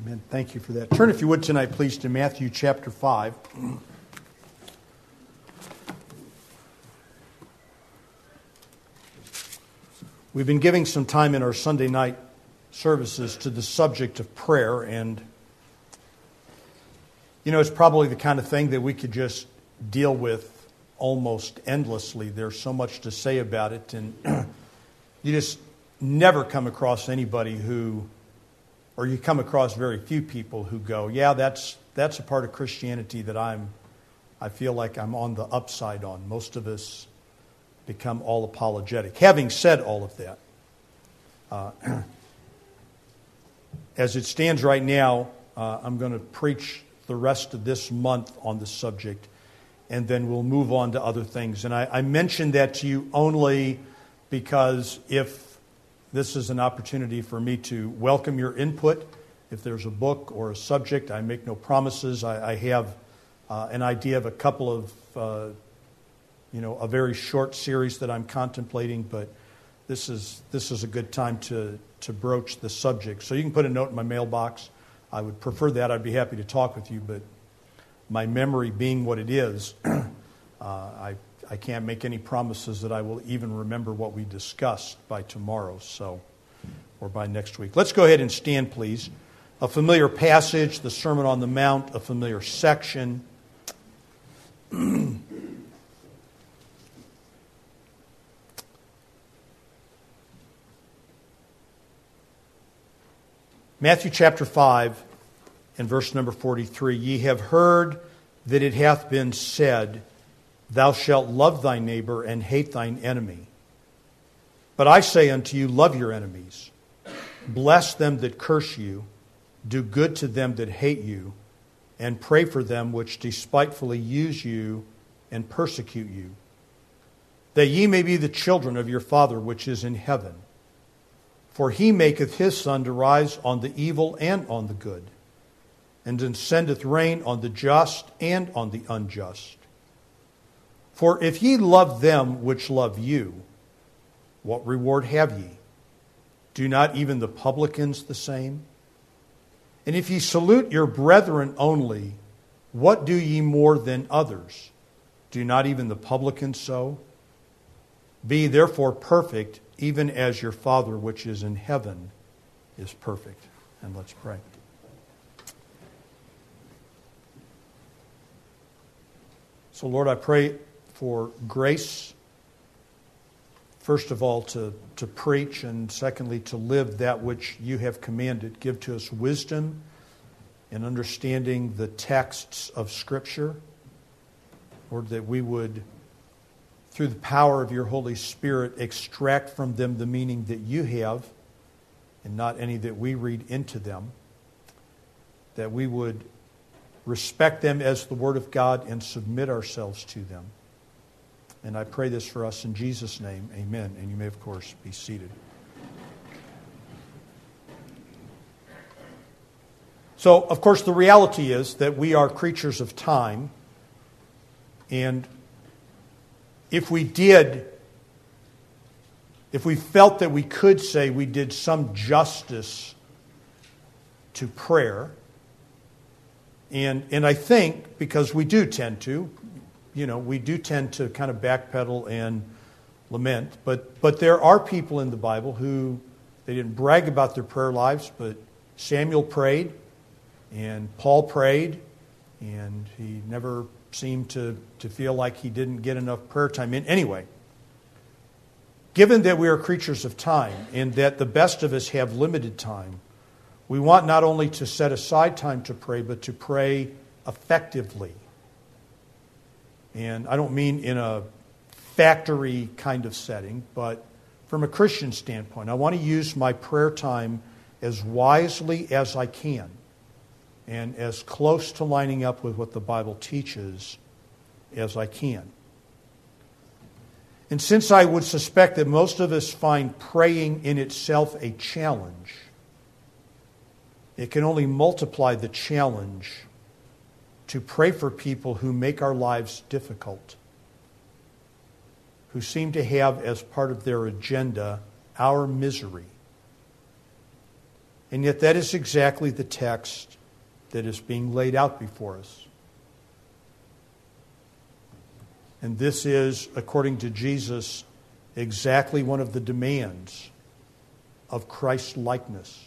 Amen. Thank you for that. Turn, if you would, tonight, please, to Matthew chapter 5. We've been giving some time in our Sunday night services to the subject of prayer, and it's probably the kind of thing that we could just deal with almost endlessly. There's so much to say about it, and you just never come across anybody or you come across very few people who go, yeah, that's a part of Christianity that I feel like I'm on the upside on. Most of us become all apologetic. Having said all of that, as it stands right now, I'm going to preach the rest of this month on the subject, and then we'll move on to other things. And I mention that to you only because if this is an opportunity for me to welcome your input. If there's a book or a subject, I make no promises. I have an idea of a couple of, a very short series that I'm contemplating, but this is a good time to broach the subject. So you can put a note in my mailbox. I would prefer that. I'd be happy to talk with you, but my memory being what it is, I can't make any promises that I will even remember what we discussed by tomorrow, or by next week. Let's go ahead and stand, please. A familiar passage, the Sermon on the Mount, a familiar section. Matthew chapter 5 and verse number 43. Ye have heard that it hath been said, Thou shalt love thy neighbor and hate thine enemy. But I say unto you, love your enemies. Bless them that curse you. Do good to them that hate you. And pray for them which despitefully use you and persecute you. That ye may be the children of your Father which is in heaven. For he maketh his sun to rise on the evil and on the good. And then sendeth rain on the just and on the unjust. For if ye love them which love you, what reward have ye? Do not even the publicans the same? And if ye salute your brethren only, what do ye more than others? Do not even the publicans so? Be therefore perfect, even as your Father which is in heaven is perfect. And let's pray. So Lord, I pray for grace, first of all, to preach, and secondly, to live that which you have commanded. Give to us wisdom in understanding the texts of Scripture. Lord, that we would, through the power of your Holy Spirit, extract from them the meaning that you have, and not any that we read into them. That we would respect them as the Word of God and submit ourselves to them. And I pray this for us in Jesus' name. Amen. And you may, of course, be seated. So, of course, the reality is that we are creatures of time. And if we felt that we could say we did some justice to prayer, and I think, because we do tend to, we do tend to kind of backpedal and lament. But there are people in the Bible who, they didn't brag about their prayer lives, but Samuel prayed, and Paul prayed, and he never seemed to feel like he didn't get enough prayer time in. Anyway, given that we are creatures of time, and that the best of us have limited time, we want not only to set aside time to pray, but to pray effectively. And I don't mean in a factory kind of setting, but from a Christian standpoint. I want to use my prayer time as wisely as I can and as close to lining up with what the Bible teaches as I can. And since I would suspect that most of us find praying in itself a challenge, it can only multiply the challenge to pray for people who make our lives difficult, who seem to have as part of their agenda our misery. And yet that is exactly the text that is being laid out before us. And this is, according to Jesus, exactly one of the demands of Christ's likeness.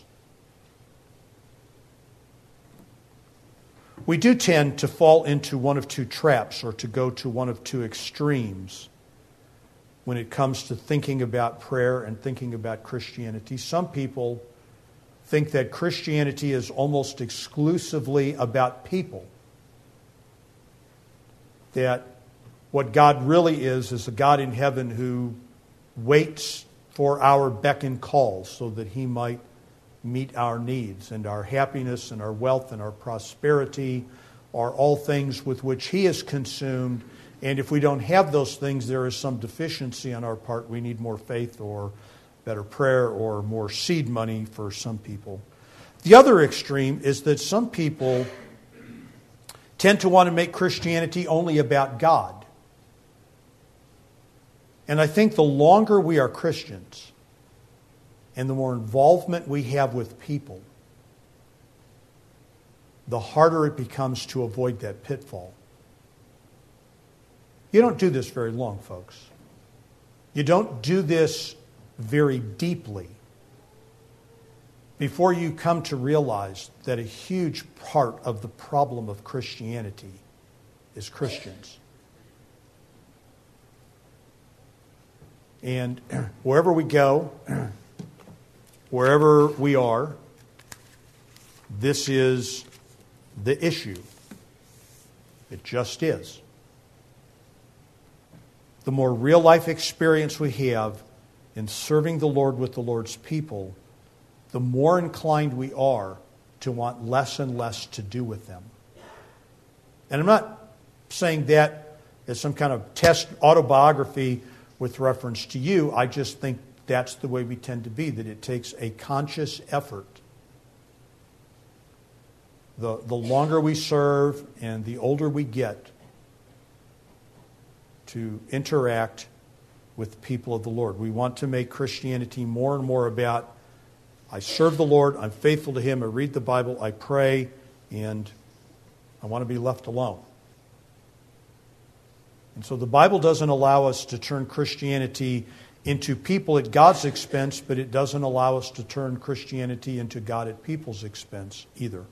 We do tend to fall into one of two traps, or to go to one of two extremes when it comes to thinking about prayer and thinking about Christianity. Some people think that Christianity is almost exclusively about people. That what God really is a God in heaven who waits for our beck and call so that He might meet our needs, and our happiness and our wealth and our prosperity are all things with which He is consumed. And if we don't have those things, there is some deficiency on our part. We need more faith or better prayer or more seed money for some people. The other extreme is that some people tend to want to make Christianity only about God. And I think the longer we are Christians and the more involvement we have with people, the harder it becomes to avoid that pitfall. You don't do this very long, folks. You don't do this very deeply before you come to realize that a huge part of the problem of Christianity is Christians. And wherever we go, wherever we are, this is the issue. It just is. The more real life experience we have in serving the Lord with the Lord's people, the more inclined we are to want less and less to do with them. And I'm not saying that as some kind of test autobiography with reference to you. I just think that's the way we tend to be, that it takes a conscious effort. The longer we serve and the older we get to interact with people of the Lord. We want to make Christianity more and more about, I serve the Lord, I'm faithful to Him, I read the Bible, I pray, and I want to be left alone. And so the Bible doesn't allow us to turn Christianity into people at God's expense, but it doesn't allow us to turn Christianity into God at people's expense either.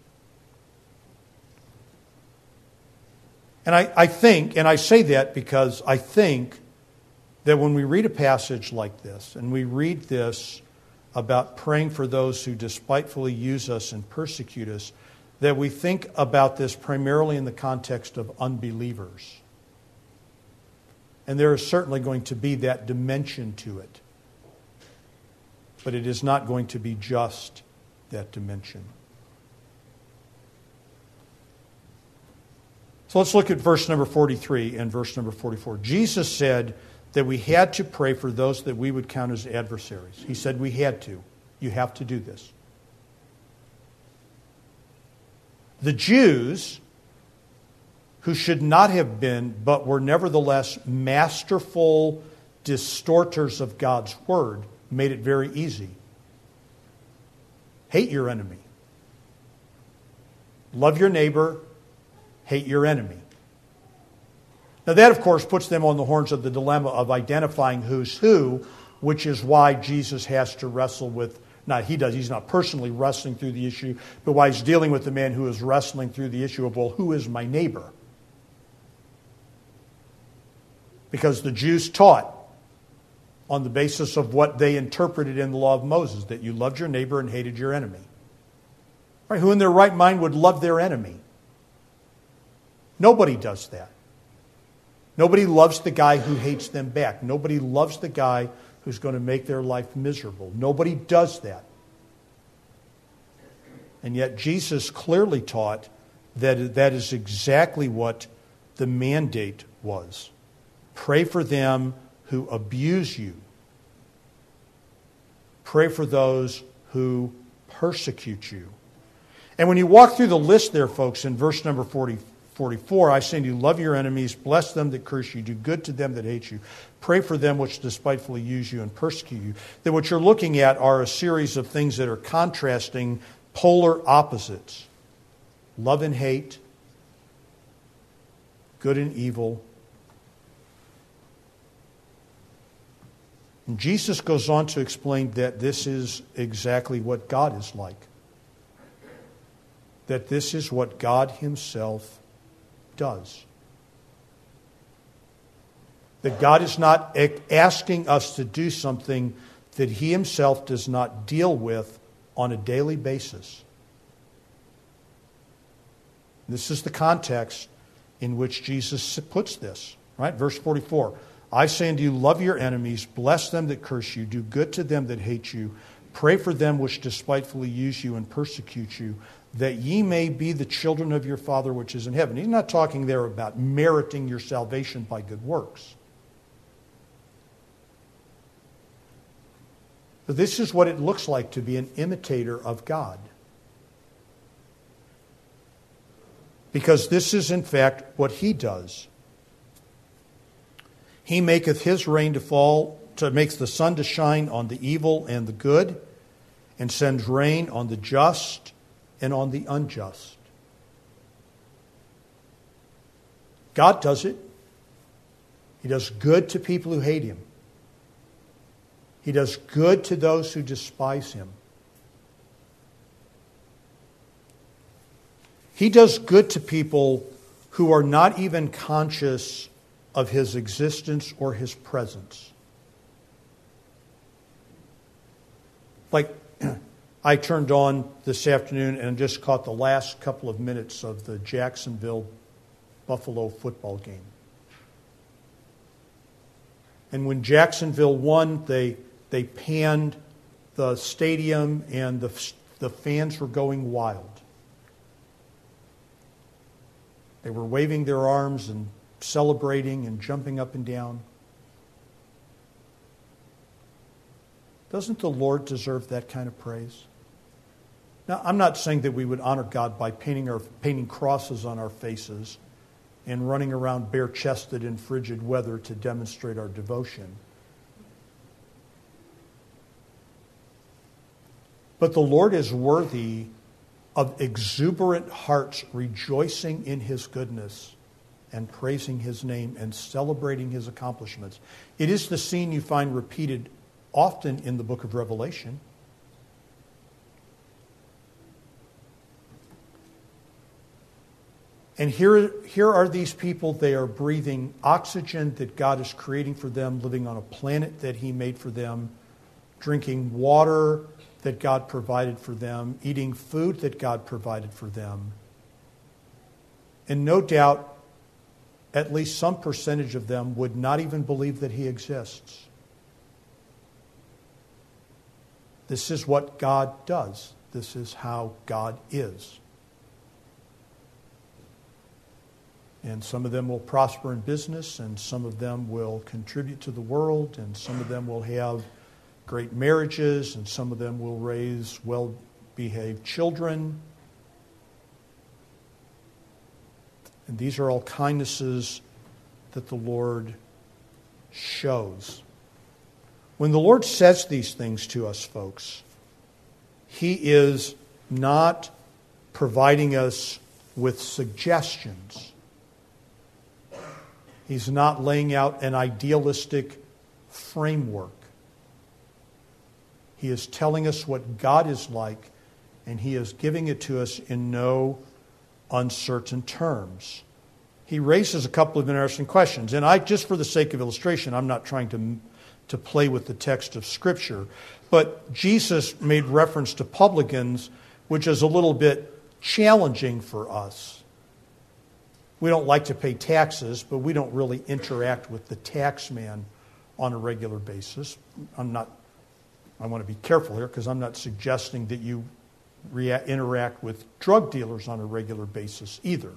And I think, and I say that because I think that when we read a passage like this, and we read this about praying for those who despitefully use us and persecute us, that we think about this primarily in the context of unbelievers. And there is certainly going to be that dimension to it. But it is not going to be just that dimension. So let's look at verse number 43 and verse number 44. Jesus said that we had to pray for those that we would count as adversaries. He said we had to. You have to do this. The Jews, who should not have been, but were nevertheless masterful distorters of God's word, made it very easy. Hate your enemy. Love your neighbor. Hate your enemy. Now that, of course, puts them on the horns of the dilemma of identifying who's who, which is why Jesus has to wrestle with, he's not personally wrestling through the issue, but why he's dealing with the man who is wrestling through the issue of, well, who is my neighbor? Because the Jews taught on the basis of what they interpreted in the law of Moses, that you loved your neighbor and hated your enemy. Right? Who in their right mind would love their enemy? Nobody does that. Nobody loves the guy who hates them back. Nobody loves the guy who's going to make their life miserable. Nobody does that. And yet Jesus clearly taught that that is exactly what the mandate was. Pray for them who abuse you. Pray for those who persecute you. And when you walk through the list there, folks, in verse number 44, 44, I say unto you, love your enemies, bless them that curse you, do good to them that hate you, pray for them which despitefully use you and persecute you. That what you're looking at are a series of things that are contrasting polar opposites. Love and hate, good and evil. And Jesus goes on to explain that this is exactly what God is like. That this is what God himself does. That God is not asking us to do something that he himself does not deal with on a daily basis. This is the context in which Jesus puts this. Right? Verse 44. I say unto you, love your enemies, bless them that curse you, do good to them that hate you, pray for them which despitefully use you and persecute you, that ye may be the children of your Father which is in heaven. He's not talking there about meriting your salvation by good works. But this is what it looks like to be an imitator of God. Because this is in fact what he does. He maketh his rain to fall, makes the sun to shine on the evil and the good, and sends rain on the just and on the unjust. God does it. He does good to people who hate him. He does good to those who despise him. He does good to people who are not even conscious of his existence or his presence. Like, I turned on this afternoon and just caught the last couple of minutes of the Jacksonville-Buffalo football game. And when Jacksonville won, they panned the stadium and the fans were going wild. They were waving their arms and celebrating and jumping up and down. Doesn't the Lord deserve that kind of praise? Now, I'm not saying that we would honor God by painting crosses on our faces and running around bare-chested in frigid weather to demonstrate our devotion. But the Lord is worthy of exuberant hearts rejoicing in his goodness and praising his name and celebrating his accomplishments. It is the scene you find repeated often in the book of Revelation. And here are these people. They are breathing oxygen that God is creating for them, living on a planet that he made for them, drinking water that God provided for them, eating food that God provided for them. And no doubt, at least some percentage of them would not even believe that he exists. This is what God does. This is how God is. And some of them will prosper in business, and some of them will contribute to the world, and some of them will have great marriages, and some of them will raise well-behaved children. And these are all kindnesses that the Lord shows. When the Lord says these things to us, folks, he is not providing us with suggestions. He's not laying out an idealistic framework. He is telling us what God is like, and he is giving it to us in no uncertain terms. He raises a couple of interesting questions. And just for the sake of illustration, I'm not trying to play with the text of Scripture. But Jesus made reference to publicans, which is a little bit challenging for us. We don't like to pay taxes, but we don't really interact with the tax man on a regular basis. I want to be careful here because I'm not suggesting that you interact with drug dealers on a regular basis either.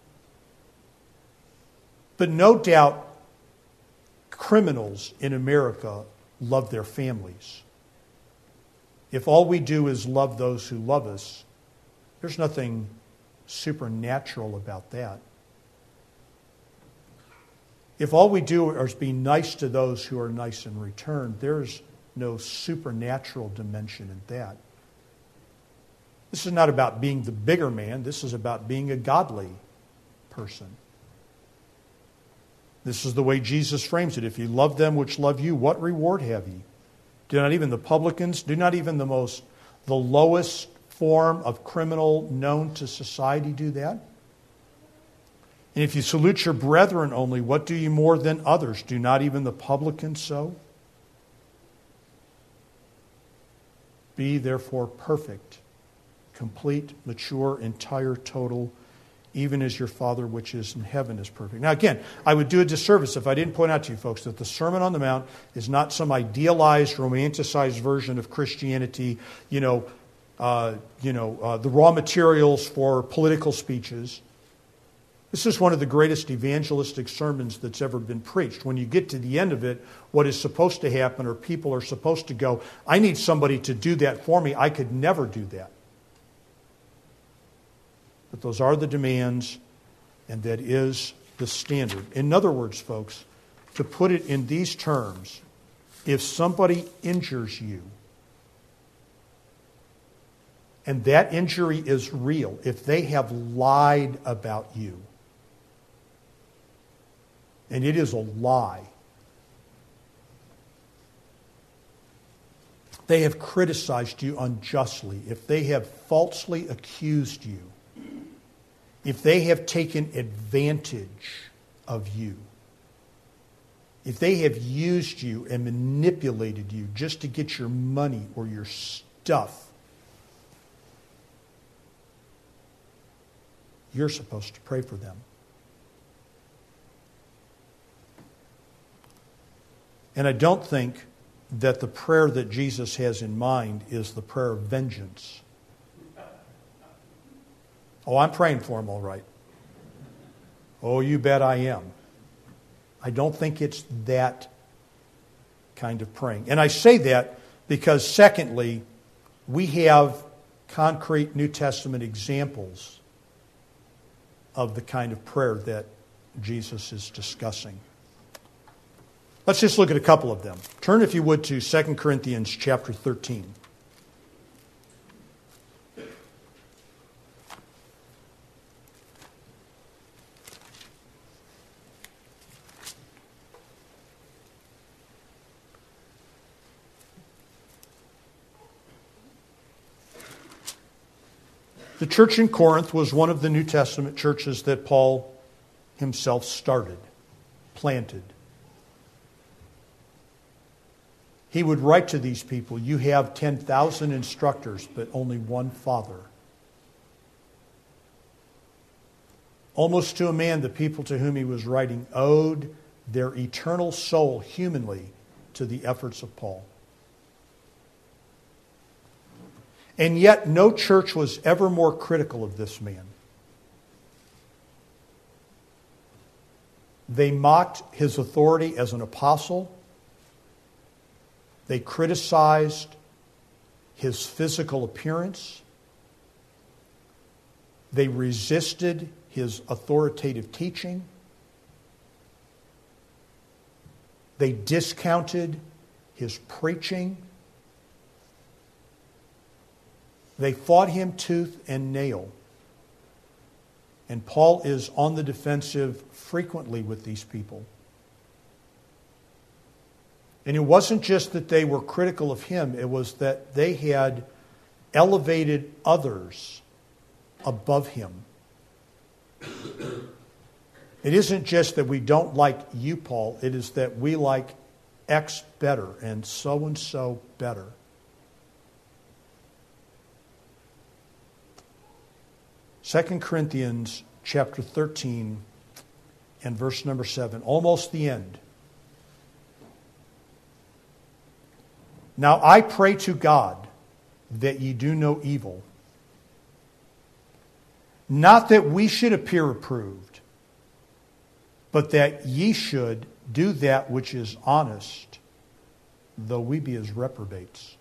But no doubt criminals in America love their families. If all we do is love those who love us, there's nothing supernatural about that. If all we do is be nice to those who are nice in return, there's no supernatural dimension in that. This is not about being the bigger man. This is about being a godly person. This is the way Jesus frames it. If you love them which love you, what reward have ye? Do not even the publicans, do not even the lowest form of criminal known to society do that? And if you salute your brethren only, what do you more than others? Do not even the publicans so? Be therefore perfect, complete, mature, entire, total, even as your Father which is in heaven is perfect. Now again, I would do a disservice if I didn't point out to you folks that the Sermon on the Mount is not some idealized, romanticized version of Christianity, the raw materials for political speeches. This is one of the greatest evangelistic sermons that's ever been preached. When you get to the end of it, what is supposed to happen, or people are supposed to go, I need somebody to do that for me. I could never do that. But those are the demands, and that is the standard. In other words, folks, to put it in these terms, if somebody injures you, and that injury is real, if they have lied about you, and it is a lie, they have criticized you unjustly, if they have falsely accused you, if they have taken advantage of you, if they have used you and manipulated you just to get your money or your stuff, you're supposed to pray for them. And I don't think that the prayer that Jesus has in mind is the prayer of vengeance. Oh, I'm praying for them all right. Oh, you bet I am. I don't think it's that kind of praying. And I say that because, secondly, we have concrete New Testament examples of the kind of prayer that Jesus is discussing. Let's just look at a couple of them. Turn, if you would, to 2 Corinthians chapter 13. The church in Corinth was one of the New Testament churches that Paul himself started, planted. He would write to these people, you have 10,000 instructors, but only one Father. Almost to a man, the people to whom he was writing owed their eternal soul humanly to the efforts of Paul. And yet, no church was ever more critical of this man. They mocked his authority as an apostle. They criticized his physical appearance. They resisted his authoritative teaching. They discounted his preaching. They fought him tooth and nail. And Paul is on the defensive frequently with these people. And it wasn't just that they were critical of him, it was that they had elevated others above him. It isn't just that we don't like you, Paul, it is that we like X better and so better. Second Corinthians chapter 13 and verse number 7, almost the end. Now I pray to God that ye do no evil, not that we should appear approved, but that ye should do that which is honest, though we be as reprobates.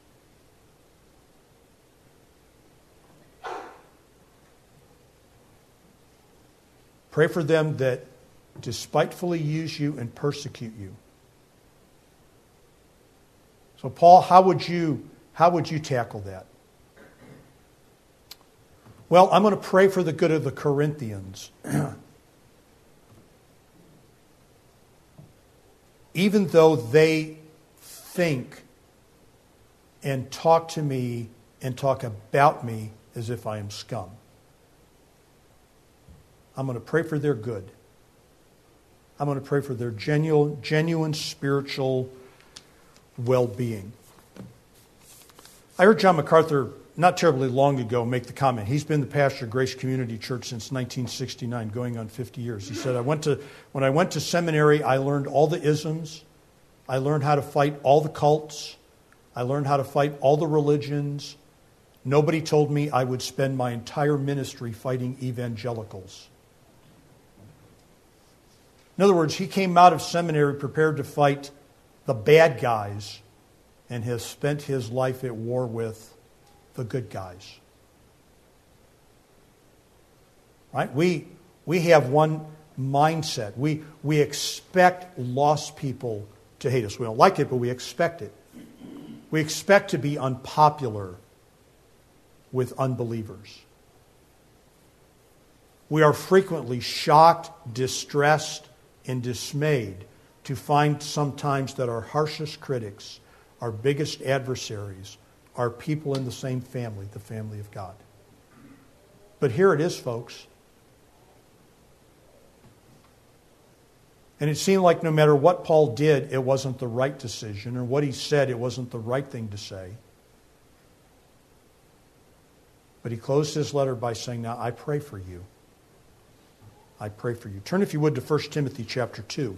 Pray for them that despitefully use you and persecute you. So Paul, how would you tackle that? Well, I'm going to pray for the good of the Corinthians. Even though they think and talk to me and talk about me as if I am scum. I'm going to pray for their good. I'm going to pray for their genuine spiritual well-being. I heard John MacArthur not terribly long ago make the comment. He's been the pastor of Grace Community Church since 1969, going on 50 years. He said, when I went to seminary, I learned all the isms. I learned how to fight all the cults. I learned how to fight all the religions. Nobody told me I would spend my entire ministry fighting evangelicals. In other words, he came out of seminary prepared to fight the bad guys and has spent his life at war with the good guys. Right? We have one mindset. We expect lost people to hate us. We don't like it, but we expect it. We expect to be unpopular with unbelievers. We are frequently shocked, distressed, and dismayed to find sometimes that our harshest critics, our biggest adversaries, are people in the same family, the family of God. But here it is, folks. And it seemed like no matter what Paul did, it wasn't the right decision, or what he said, it wasn't the right thing to say. But he closed his letter by saying, now I pray for you. I pray for you. Turn, if you would, to 1 Timothy chapter 2.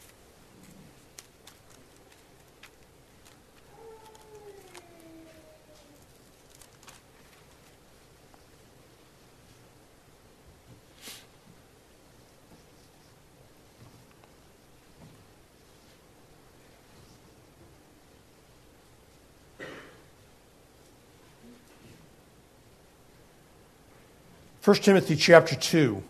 First Timothy chapter 2,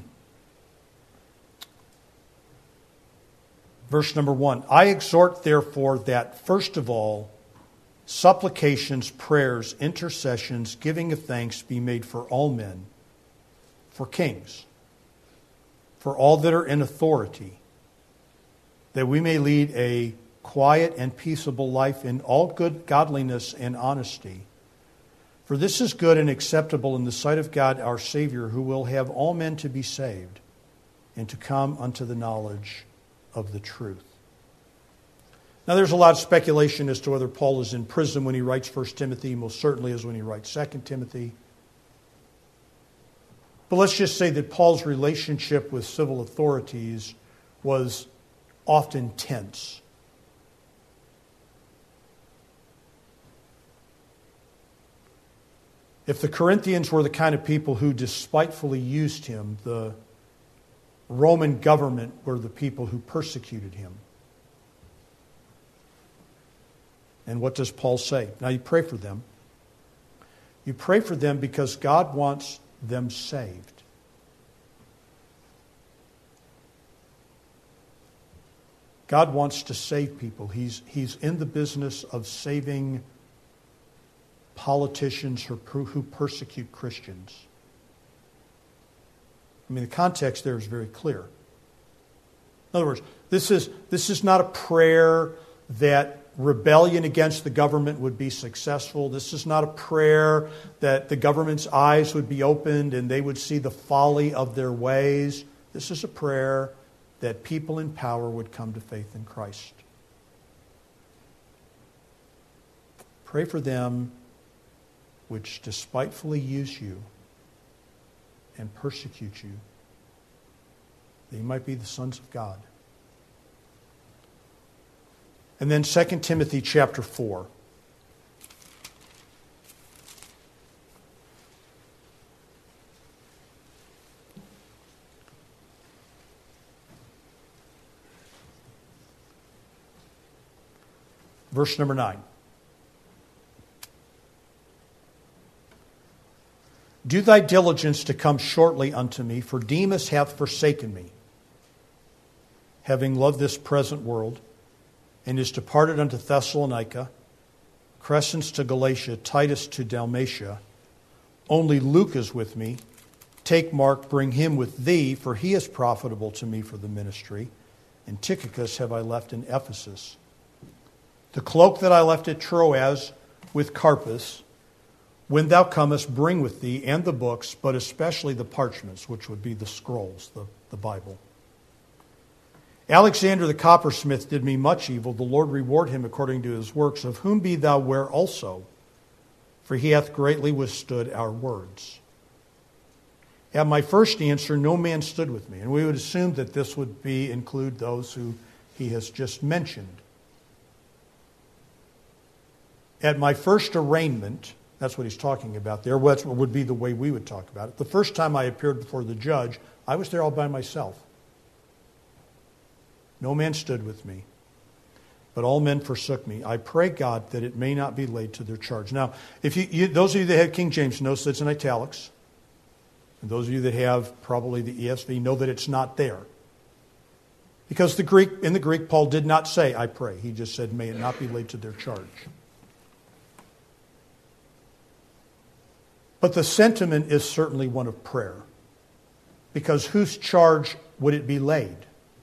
verse number 1. I exhort, therefore, that first of all, supplications, prayers, intercessions, giving of thanks be made for all men, for kings, for all that are in authority, that we may lead a quiet and peaceable life in all good godliness and honesty. For this is good and acceptable in the sight of God our Savior, who will have all men to be saved and to come unto the knowledge of the truth. Now there's a lot of speculation as to whether Paul is in prison when he writes 1 Timothy, most certainly is when he writes 2 Timothy. But let's just say that Paul's relationship with civil authorities was often tense. If the Corinthians were the kind of people who despitefully used him, the Roman government were the people who persecuted him. And what does Paul say? Now you pray for them. You pray for them because God wants them saved. God wants to save people. He's in the business of saving politicians who persecute Christians. I mean, the context there is very clear. In other words, this is not a prayer that rebellion against the government would be successful. This is not a prayer that the government's eyes would be opened and they would see the folly of their ways. This is a prayer that people in power would come to faith in Christ. Pray for them which despitefully use you and persecute you, that you might be the sons of God. And then 2 Timothy chapter 4. Verse number 9. Do thy diligence to come shortly unto me, for Demas hath forsaken me, having loved this present world, and is departed unto Thessalonica, Crescens to Galatia, Titus to Dalmatia. Only Luke is with me. Take Mark, bring him with thee, for he is profitable to me for the ministry. And Tychicus have I left in Ephesus. The cloak that I left at Troas with Carpus, when thou comest, bring with thee, and the books, but especially the parchments, which would be the scrolls, the Bible. Alexander the coppersmith did me much evil. The Lord reward him according to his works, of whom be thou ware also, for he hath greatly withstood our words. At my first answer, no man stood with me. And we would assume that this would include those who he has just mentioned. At my first arraignment, that's what he's talking about there, what would be the way we would talk about it. The first time I appeared before the judge, I was there all by myself. No man stood with me, but all men forsook me. I pray God that it may not be laid to their charge. Now, if those of you that have King James, notice it's in italics. And those of you that have probably the ESV know that it's not there. Because in the Greek, Paul did not say, I pray. He just said, may it not be laid to their charge. But the sentiment is certainly one of prayer. Because whose charge would it be laid?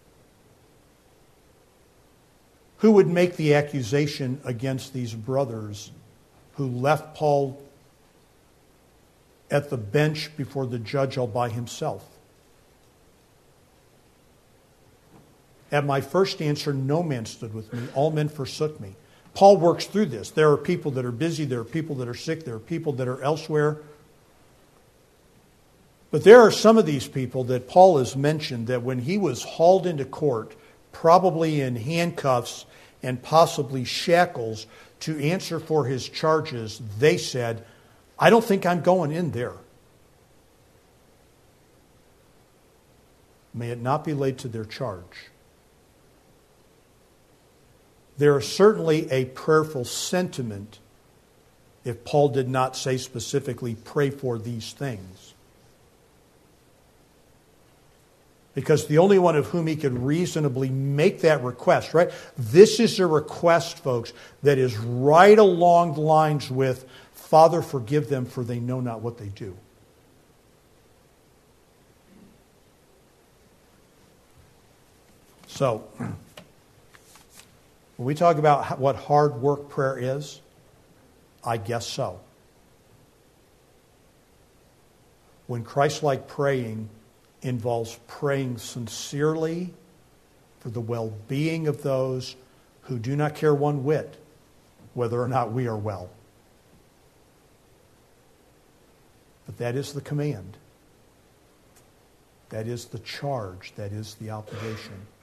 Who would make the accusation against these brothers who left Paul at the bench before the judge all by himself? At my first answer, no man stood with me. All men forsook me. Paul works through this. There are people that are busy. There are people that are sick. There are people that are elsewhere. But there are some of these people that Paul has mentioned that when he was hauled into court, probably in handcuffs and possibly shackles to answer for his charges, they said, I don't think I'm going in there. May it not be laid to their charge. There is certainly a prayerful sentiment if Paul did not say specifically, pray for these things. Because the only one of whom he could reasonably make that request, right? This is a request, folks, that is right along the lines with, Father, forgive them, for they know not what they do. So, when we talk about what hard work prayer is, I guess so. When Christ-like praying involves praying sincerely for the well-being of those who do not care one whit whether or not we are well. But that is the command. That is the charge. That is the obligation.